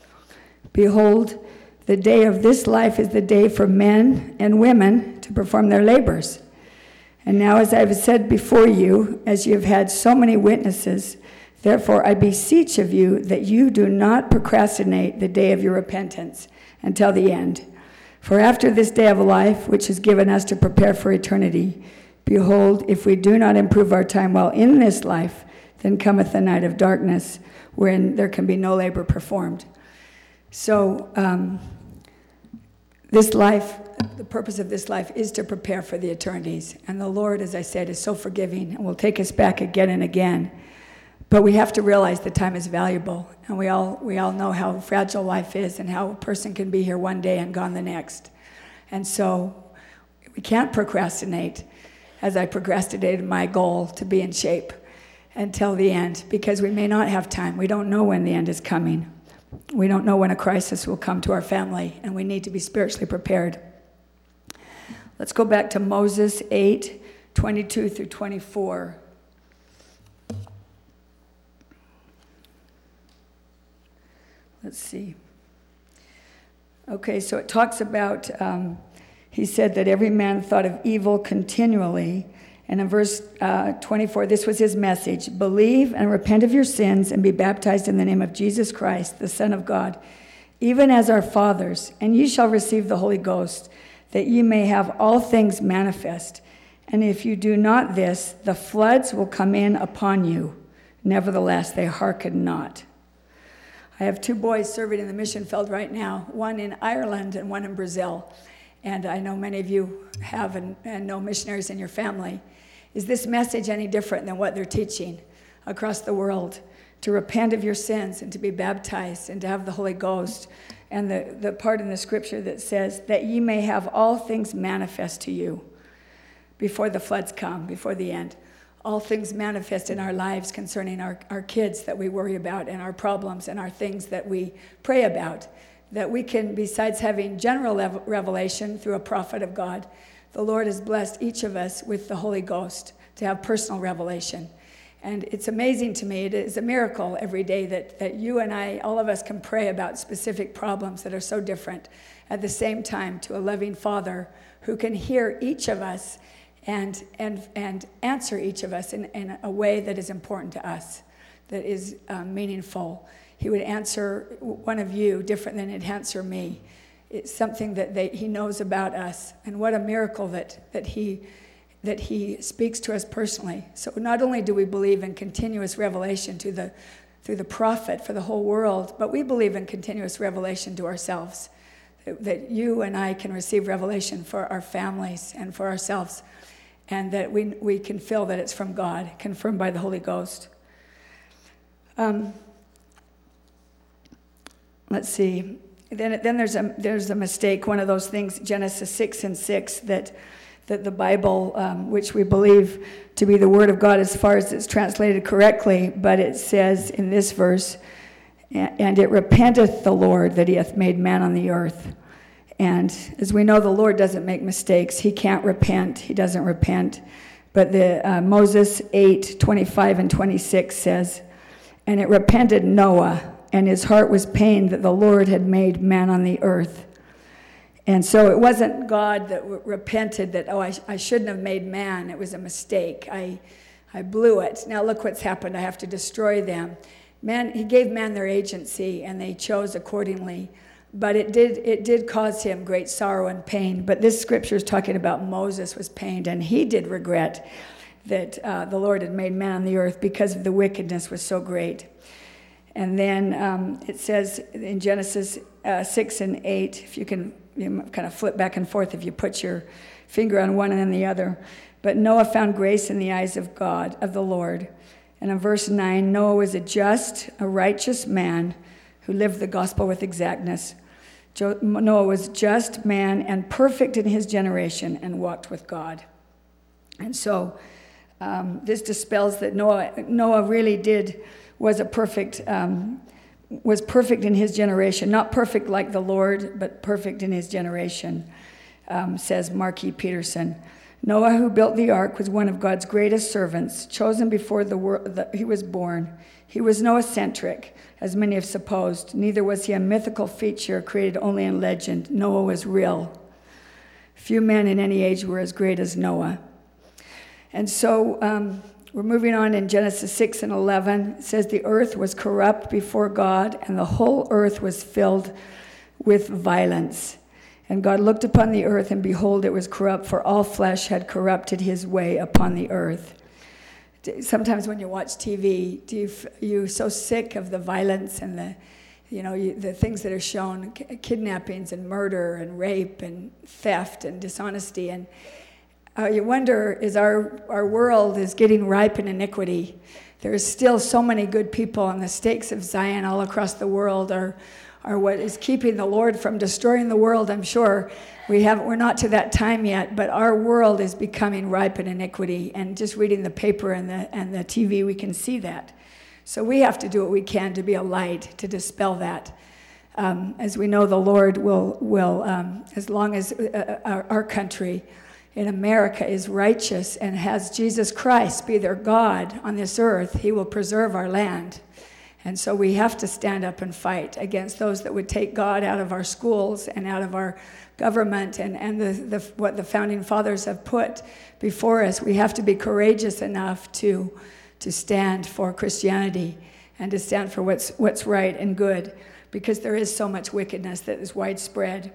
Behold, the day of this life is the day for men and women to perform their labors. And now, as I have said before you, as you have had so many witnesses, therefore I beseech of you that you do not procrastinate the day of your repentance until the end. For after this day of life, which is given us to prepare for eternity, behold, if we do not improve our time while in this life, then cometh the night of darkness, wherein there can be no labor performed. So, um, this life, the purpose of this life is to prepare for the eternities. And the Lord, as I said, is so forgiving and will take us back again and again. But we have to realize the time is valuable. And we all we all know how fragile life is and how a person can be here one day and gone the next. And so we can't procrastinate, as I procrastinated my goal to be in shape until the end, because we may not have time. We don't know when the end is coming. We don't know when a crisis will come to our family, and we need to be spiritually prepared. Let's go back to Moses eight, twenty-two through twenty-four. Let's see. Okay, so it talks about, um, he said that every man thought of evil continually. And in verse uh, twenty-four, this was his message: believe and repent of your sins and be baptized in the name of Jesus Christ, the Son of God, even as our fathers, and ye shall receive the Holy Ghost, that ye may have all things manifest. And if you do not this, the floods will come in upon you. Nevertheless, they hearken not. I have two boys serving in the mission field right now, one in Ireland and one in Brazil. And I know many of you have and, and know missionaries in your family. Is this message any different than what they're teaching across the world? To repent of your sins and to be baptized and to have the Holy Ghost. And the, the part in the scripture that says that ye may have all things manifest to you before the floods come, before the end. All things manifest in our lives concerning our, our kids that we worry about and our problems and our things that we pray about. That we can, besides having general revelation through a prophet of God, the Lord has blessed each of us with the Holy Ghost to have personal revelation. And it's amazing to me, it is a miracle every day that, that you and I, all of us can pray about specific problems that are so different at the same time to a loving Father who can hear each of us and and and answer each of us in, in a way that is important to us, that is um, meaningful. He would answer one of you different than he'd answer me. It's something that they, he knows about us. And what a miracle that, that he that he speaks to us personally. So not only do we believe in continuous revelation to the through the prophet for the whole world, but we believe in continuous revelation to ourselves. That, that you and I can receive revelation for our families and for ourselves. And that we we can feel that it's from God, confirmed by the Holy Ghost. Um, Let's see. Then, then there's a there's a mistake. One of those things, Genesis six and six, that that the Bible, um, which we believe to be the Word of God as far as it's translated correctly, but it says in this verse, "And it repenteth the Lord that He hath made man on the earth." And as we know, the Lord doesn't make mistakes. He can't repent. He doesn't repent. But the uh, Moses eight twenty-five and twenty-six says, "And it repented Noah, and his heart was pained that the Lord had made man on the earth." And so it wasn't God that w- repented that, oh, I, sh- I shouldn't have made man. It was a mistake. I, I blew it. Now look what's happened. I have to destroy them. Man, he gave man their agency, and they chose accordingly. But it did it did cause him great sorrow and pain. But this scripture is talking about Moses was pained, and he did regret that uh, the Lord had made man on the earth because the wickedness was so great. And then um, it says in Genesis uh, six and eight, if you can you kind of flip back and forth if you put your finger on one and then the other. But Noah found grace in the eyes of God, of the Lord. And in verse nine, Noah was a just, a righteous man who lived the gospel with exactness. Jo- Noah was just man and perfect in his generation and walked with God. And so um, this dispels that Noah, Noah really did, was a perfect, um, was perfect in his generation. Not perfect like the Lord, but perfect in his generation, um, says Mark E. Peterson. Noah, who built the ark, was one of God's greatest servants, chosen before the world that he was born. He was no eccentric, as many have supposed. Neither was he a mythical feature created only in legend. Noah was real. Few men in any age were as great as Noah. And so um, we're moving on in Genesis six and eleven. It says, the earth was corrupt before God, and the whole earth was filled with violence. And God looked upon the earth, and behold, it was corrupt, for all flesh had corrupted his way upon the earth. Sometimes when you watch T V, do you you so sick of the violence and the, you know, you, the things that are shown, kidnappings and murder and rape and theft and dishonesty, and uh, you wonder, is our our world is getting ripe in iniquity? There is still so many good people, and the stakes of Zion all across the world are. are what is keeping the Lord from destroying the world. I'm sure we have, we're not to that time yet, but our world is becoming ripe in iniquity, and just reading the paper and the and the T V, we can see that. So we have to do what we can to be a light, to dispel that. Um, as we know, the Lord will, will um, as long as uh, our, our country in America is righteous and has Jesus Christ be their God on this earth, he will preserve our land. And so we have to stand up and fight against those that would take God out of our schools and out of our government and, and the, the, what the founding fathers have put before us. We have to be courageous enough to, to stand for Christianity and to stand for what's, what's right and good, because there is so much wickedness that is widespread.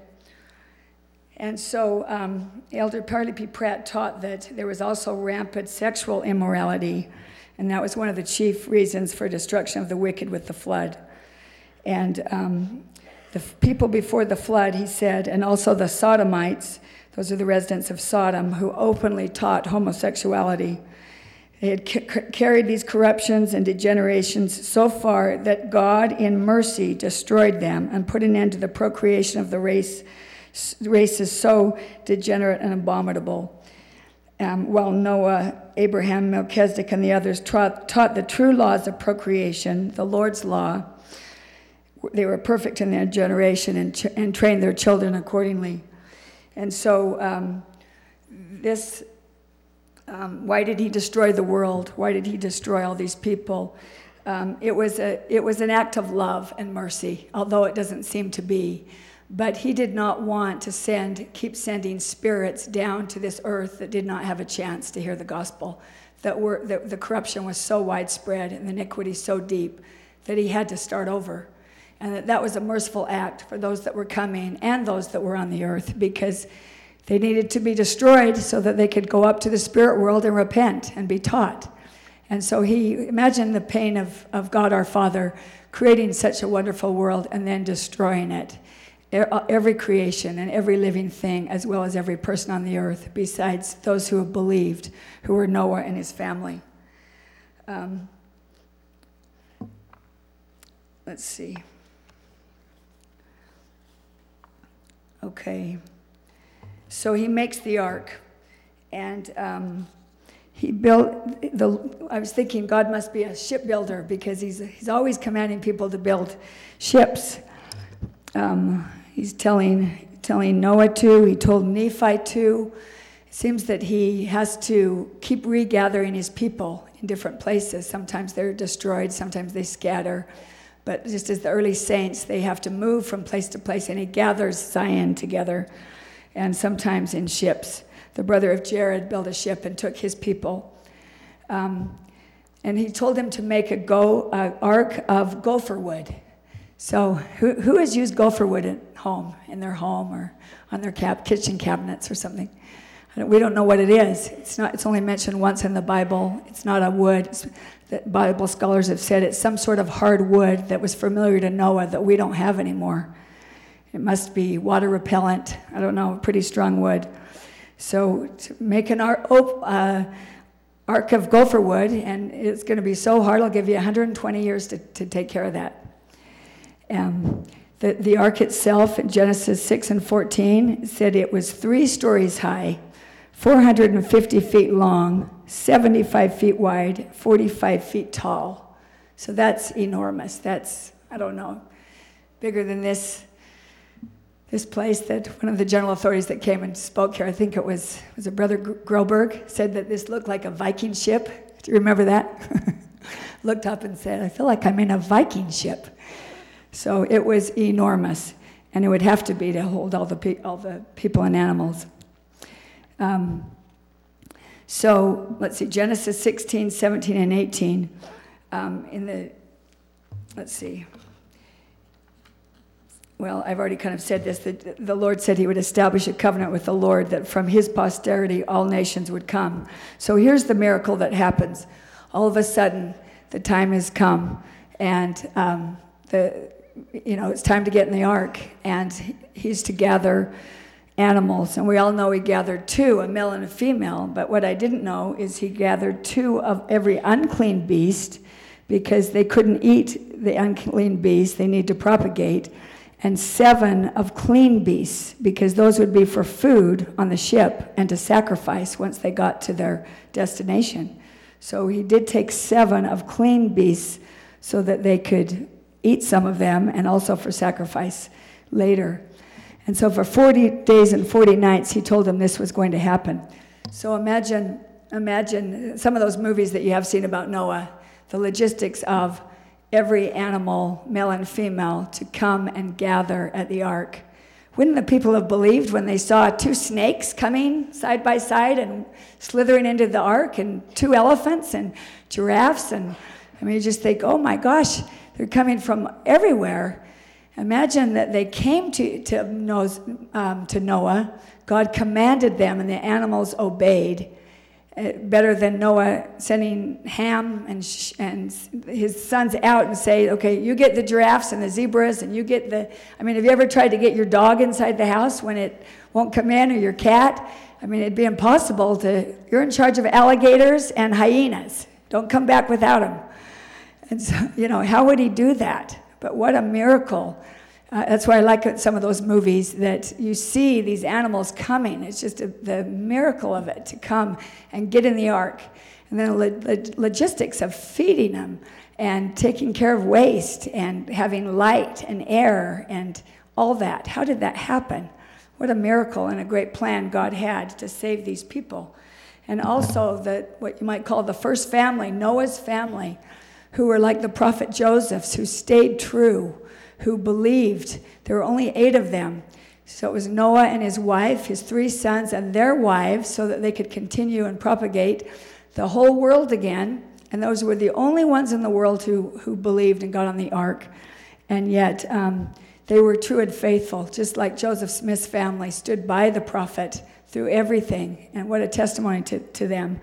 And so um, Elder Parley P. Pratt taught that there was also rampant sexual immorality, and that was one of the chief reasons for destruction of the wicked with the flood. And um, the f- people before the flood, he said, and also the Sodomites, those are the residents of Sodom, who openly taught homosexuality. They had ca- carried these corruptions and degenerations so far that God, in mercy, destroyed them and put an end to the procreation of the race, races so degenerate and abominable. Um, while Noah, Abraham, Melchizedek, and the others taught, taught the true laws of procreation, the Lord's law, they were perfect in their generation and, ch- and trained their children accordingly. And so um, this, um, why did he destroy the world? Why did he destroy all these people? Um, it was a, it was an act of love and mercy, although it doesn't seem to be. But he did not want to send, keep sending spirits down to this earth that did not have a chance to hear the gospel. That were that the corruption was so widespread and the iniquity so deep that he had to start over. And that that was a merciful act for those that were coming and those that were on the earth, because they needed to be destroyed so that they could go up to the spirit world and repent and be taught. And so he, imagine the pain of, of God our Father creating such a wonderful world and then destroying it. Every creation and every living thing, as well as every person on the earth, besides those who have believed, who were Noah and his family. Um, let's see. Okay. So he makes the ark, and um, he built the. I was thinking God must be a shipbuilder, because he's he's always commanding people to build ships. Um, He's telling telling Noah to, he told Nephi to, It seems that he has to keep regathering his people in different places. Sometimes they're destroyed, sometimes they scatter. But just as the early saints, they have to move from place to place, and he gathers Zion together, and sometimes in ships. The brother of Jared built a ship and took his people. Um, and he told him to make a go uh, ark of gopher wood. So who who has used gopher wood at home, in their home or on their cap, kitchen cabinets or something? I don't, we don't know what it is. It's not. It's only mentioned once in the Bible. It's not a wood. It's, the Bible scholars have said it's some sort of hard wood that was familiar to Noah that we don't have anymore. It must be water repellent. I don't know, pretty strong wood. So to make an ark, uh, ark of gopher wood, and it's going to be so hard, I'll give you one hundred twenty years to, to take care of that. Um, the, the ark itself, in Genesis six and fourteen, said it was three stories high, four hundred fifty feet long, seventy-five feet wide, forty-five feet tall. So that's enormous. That's, I don't know, bigger than this this place that one of the general authorities that came and spoke here, I think it was, was it Brother Groberg, said that this looked like a Viking ship. Do you remember that? Looked up and said, I feel like I'm in a Viking ship. So it was enormous, and it would have to be to hold all the pe- all the people and animals. Um, so let's see, Genesis sixteen, seventeen, and eighteen. Um, in the, let's see. Well, I've already kind of said this, that the Lord said he would establish a covenant with the Lord, that from his posterity all nations would come. So here's the miracle that happens. All of a sudden, the time has come, and um, the you know it's time to get in the ark, and he's to gather animals. And we all know he gathered two, a male and a female, but what I didn't know is he gathered two of every unclean beast, because they couldn't eat the unclean beast, they need to propagate, and seven of clean beasts, because those would be for food on the ship and to sacrifice once they got to their destination. So he did take seven of clean beasts so that they could eat some of them, and also for sacrifice later. And so for forty days and forty nights, he told them this was going to happen. So imagine, imagine some of those movies that you have seen about Noah, the logistics of every animal, male and female, to come and gather at the ark. Wouldn't the people have believed when they saw two snakes coming side by side and slithering into the ark, and two elephants and giraffes? And I mean, you just think, oh my gosh, they're coming from everywhere. Imagine that they came to, to, Noah's, um, to Noah. God commanded them, and the animals obeyed. Better than Noah sending Ham and sh- and his sons out and say, okay, you get the giraffes and the zebras, and you get the, I mean, have you ever tried to get your dog inside the house when it won't come in, or your cat? I mean, it'd be impossible to, you're in charge of alligators and hyenas. Don't come back without them. And so, you know, how would he do that? But what a miracle. Uh, that's why I like some of those movies, that you see these animals coming. It's just a, the miracle of it to come and get in the ark. And then the lo- logistics of feeding them and taking care of waste and having light and air and all that. How did that happen? What a miracle and a great plan God had to save these people. And also the, what you might call the first family, Noah's family, who were like the prophet Joseph's, who stayed true, who believed. There were only eight of them. So it was Noah and his wife, his three sons, and their wives, so that they could continue and propagate the whole world again. And those were the only ones in the world who, who believed and got on the ark. And yet um, they were true and faithful, just like Joseph Smith's family stood by the prophet through everything. And what a testimony to, to them.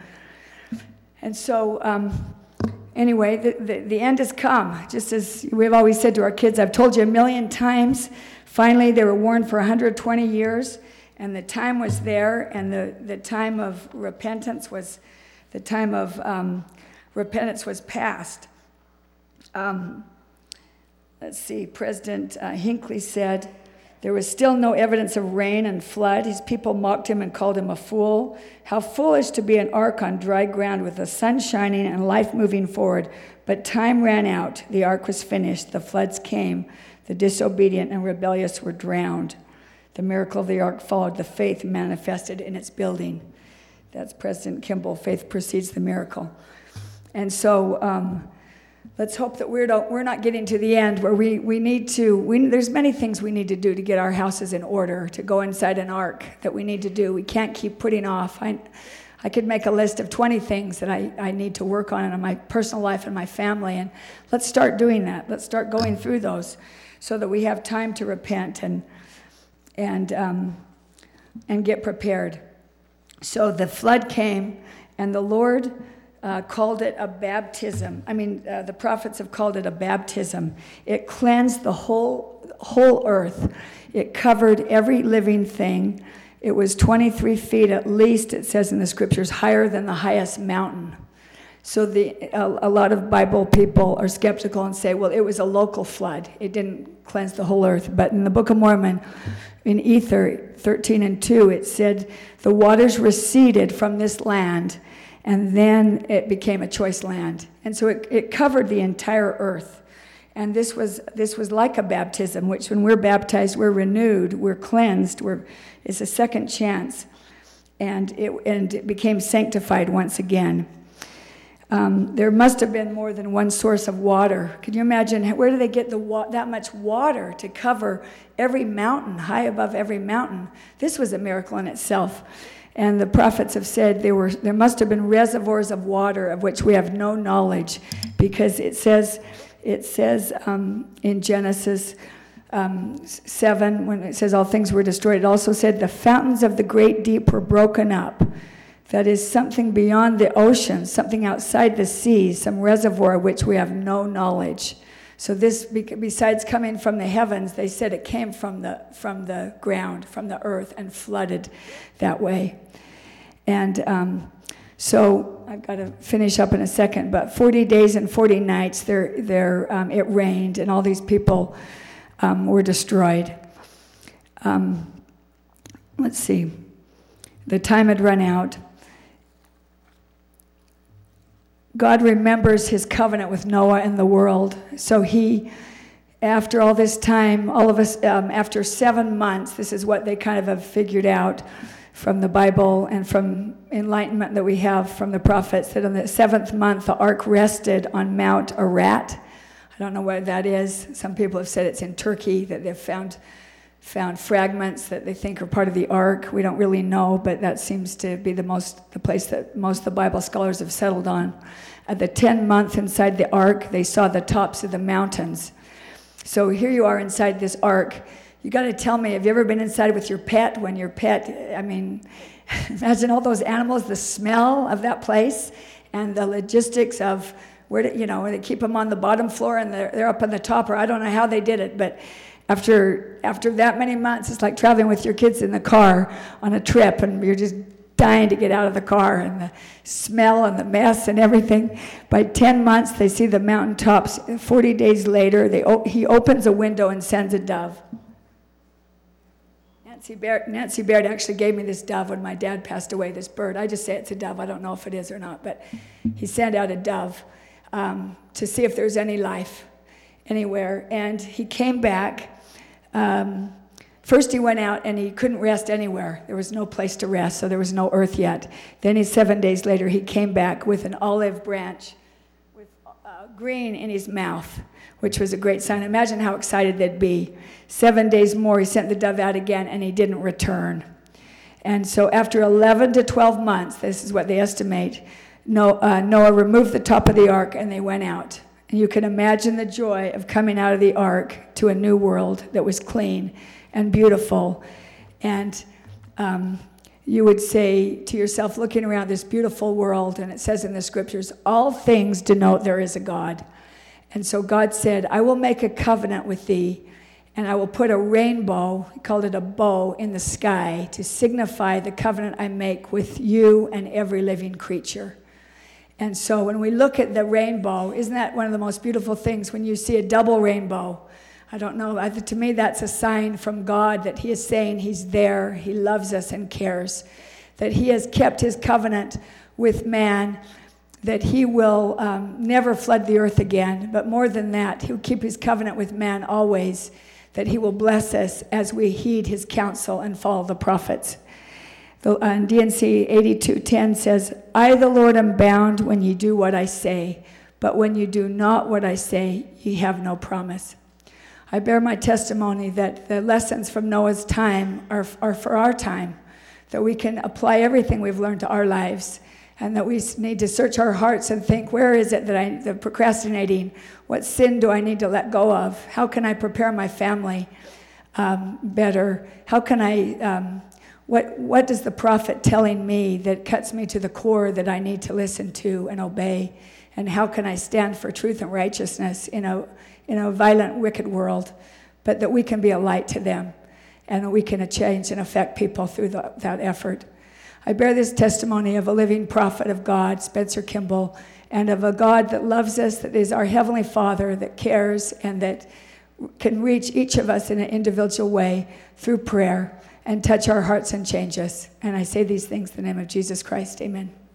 And so... Um, Anyway, the, the, the end has come. Just as we've always said to our kids, I've told you a million times, finally they were warned for one hundred twenty years, and the time was there, and the, the time of repentance was, the time of um, repentance was past. Um, let's see, President uh, Hinckley said, there was still no evidence of rain and flood. His people mocked him and called him a fool. How foolish to be an ark on dry ground with the sun shining and life moving forward. But time ran out. The ark was finished. The floods came. The disobedient and rebellious were drowned. The miracle of the ark followed the faith manifested in its building. That's President Kimball. Faith precedes the miracle. And so um, let's hope that we're not, we're not getting to the end where we, we need to, we, there's many things we need to do to get our houses in order, to go inside an ark that we need to do. We can't keep putting off. I, I could make a list of twenty things that I, I need to work on in my personal life and my family, and let's start doing that. Let's start going through those so that we have time to repent and and um, and get prepared. So the flood came, and the Lord uh, called it a baptism. I mean, uh, the prophets have called it a baptism. It cleansed the whole whole earth. It covered every living thing. It was twenty-three feet at least, it says in the scriptures, higher than the highest mountain. So the a, a lot of Bible people are skeptical and say, well, it was a local flood. It didn't cleanse the whole earth. But in the Book of Mormon, in Ether thirteen and two, it said the waters receded from this land, and then it became a choice land. And so it, it covered the entire earth. And this was this was like a baptism, which when we're baptized, we're renewed, we're cleansed, we're it's a second chance. And it and it became sanctified once again. Um, there must have been more than one source of water. Can you imagine, where do they get the wa- that much water to cover every mountain, high above every mountain? This was a miracle in itself. And the prophets have said there were there must have been reservoirs of water of which we have no knowledge, because it says it says um, in Genesis um, seven, when it says all things were destroyed, it also said the fountains of the great deep were broken up. That is something beyond the ocean, something outside the seas, some reservoir of which we have no knowledge. So this, besides coming from the heavens, they said it came from the from the ground, from the earth, and flooded that way. And um, so I've got to finish up in a second, but forty days and forty nights, there, there, um, it rained, and all these people um, were destroyed. Um, let's see. The time had run out. God remembers his covenant with Noah and the world. So he, after all this time, all of us, um, after seven months, this is what they kind of have figured out from the Bible and from enlightenment that we have from the prophets, that on the seventh month, the ark rested on Mount Ararat. I don't know where that is. Some people have said it's in Turkey, that they've found found fragments that they think are part of the ark. We don't really know, but that seems to be the most the place that most of the Bible scholars have settled on. At the tenth month inside the ark, they saw the tops of the mountains. So here you are inside this ark. You got to tell me, have you ever been inside with your pet? When your pet, I mean, imagine all those animals, the smell of that place, and the logistics of where, to, you know, they keep them on the bottom floor and they're, they're up on the top, or I don't know how they did it, but After after that many months, it's like traveling with your kids in the car on a trip, and you're just dying to get out of the car, and the smell and the mess and everything. By ten months, they see the mountaintops. forty days later, they he opens a window and sends a dove. Nancy Baird, Nancy Baird actually gave me this dove when my dad passed away, this bird. I just say it's a dove. I don't know if it is or not, but he sent out a dove um, to see if there's any life anywhere. And he came back. Um, first he went out and he couldn't rest anywhere. There was no place to rest, so there was no earth yet. Then he, seven days later, he came back with an olive branch with uh, green in his mouth, which was a great sign. Imagine how excited they'd be. Seven days more, he sent the dove out again, and he didn't return. And so after eleven to twelve months, this is what they estimate, Noah, uh, Noah removed the top of the ark, and they went out. And you can imagine the joy of coming out of the ark to a new world that was clean and beautiful. And um, you would say to yourself, looking around this beautiful world, and it says in the scriptures, all things denote there is a God. And so God said, I will make a covenant with thee, and I will put a rainbow, he called it a bow, in the sky to signify the covenant I make with you and every living creature. And so when we look at the rainbow, isn't that one of the most beautiful things when you see a double rainbow? I don't know, I, to me that's a sign from God that he is saying he's there, he loves us and cares, that he has kept his covenant with man, that he will um, never flood the earth again, but more than that, he'll keep his covenant with man always, that he will bless us as we heed his counsel and follow the prophets. The, uh, D and C eighty-two ten says, I, the Lord, am bound when ye do what I say, but when you do not what I say, ye have no promise. I bear my testimony that the lessons from Noah's time are, are for our time, that we can apply everything we've learned to our lives, and that we need to search our hearts and think, where is it that I, the procrastinating, what sin do I need to let go of? How can I prepare my family um, better? How can I, um, what, what is the prophet telling me that cuts me to the core that I need to listen to and obey? And how can I stand for truth and righteousness in a, in a violent, wicked world, but that we can be a light to them, and we can change and affect people through the, that effort. I bear this testimony of a living prophet of God, Spencer Kimball, and of a God that loves us, that is our Heavenly Father, that cares, and that can reach each of us in an individual way through prayer and touch our hearts and change us. And I say these things in the name of Jesus Christ. Amen.